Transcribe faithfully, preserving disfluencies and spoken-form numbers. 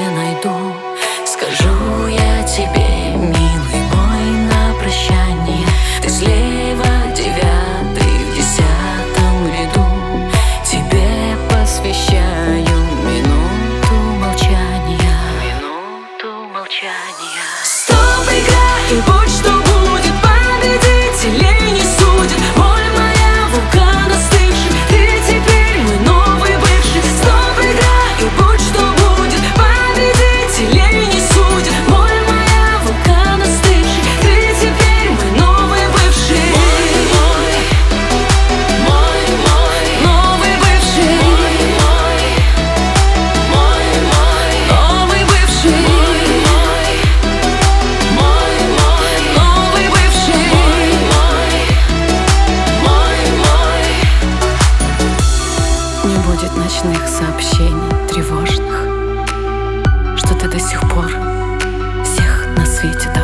не найду. Скажу я тебе, милый мой, на прощание: ты слева, девятый в десятом ряду. Тебе посвящаю минуту молчания. Минуту молчания. Стоп, игра, и будь что будет, победителей не судят. Боль моя, вулкан остывший, ты теперь мой новый бывший. Стоп, игра, и будь что будет, победителей не судят. Боль моя, вулкан остывший, ты теперь мой новый бывший. Мой, мой, мой, мой, новый бывший. Мой, мой, мой, мой, новый бывший. Мой, мой, мой, новый бывший. Мой, мой. Не будет ночных сообщений тревожных, что ты до сих пор всех на свете